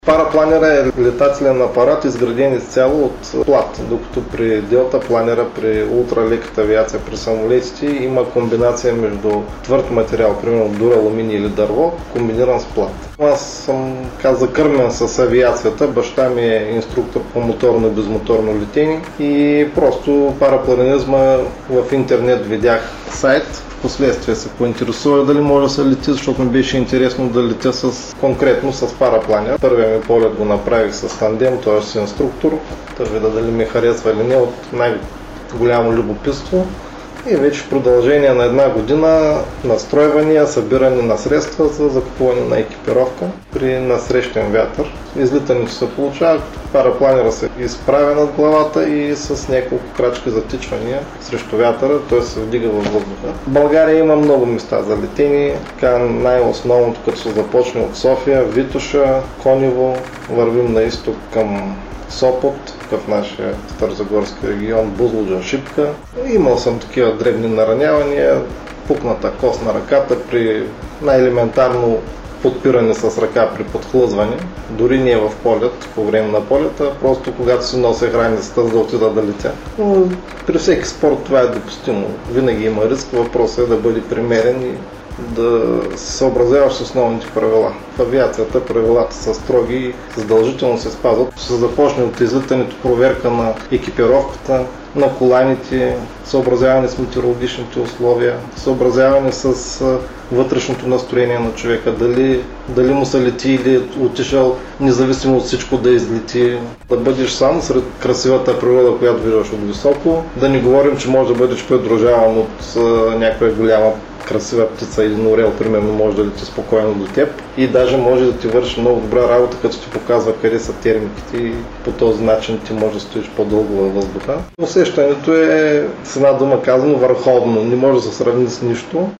Парапланера е летателен апарат, изграден изцяло от плат, докато при делтапланера, при ултралеката авиация, при самолетите има комбинация между твърд материал, примерно дуралуминий или дърво, комбиниран с плат. Аз съм закърмен с авиацията, баща ми е инструктор по моторно и безмоторно летение и просто парапланизма в интернет видях сайт. Впоследствие се поинтересувах дали може да се лети, защото ми беше интересно да летя конкретно с парапланер. Първият ми полет го направих с тандем, т.е. с инструктор, да видя дали ми харесва или не от най-голямо любопитство. И вече в продължение на една година настройвания, събиране на средства за закупуване на екипировка при насрещен вятър. Излитането се получава, парапланера се изправя над главата и с няколко крачки затичвания срещу вятъра, той се вдига във въздуха. В България има много места за летение, така най-основното като се започне от София, Витоша, Конево, вървим на изток към Сопот, в нашия Старозагорски регион, Бузлуджа, Шипка. Имал съм такива дребни наранявания, пукната кост на ръката при най-елементарно подпиране с ръка при подхлъзване, дори не в полет, по време на полета, просто когато си нося храницата, за да отида да летя. Но при всеки спорт това е допустимо. Винаги има риск, въпросът е да бъде примерен и да се съобразяваш с основните правила. В авиацията правилата са строги и задължително се спазват. Се започне от излитането, проверка на екипировката, на коланите, съобразяване с метеорологичните условия, съобразяване с вътрешното настроение на човека, дали му се лети или е отишъл независимо от всичко да излети, да бъдеш сам сред красивата природа, която виждаш от високо, да не говорим, че може да бъдеш придружаван от някоя голяма красива птица или орел, примерно, може да лети спокойно до теб и даже може да ти върши много добра работа, като ти показва къде са термиките и по този начин ти може да стоиш по-дълго във въздуха. Усещането е, с една дума казано, върховно, не може да се сравни с нищо.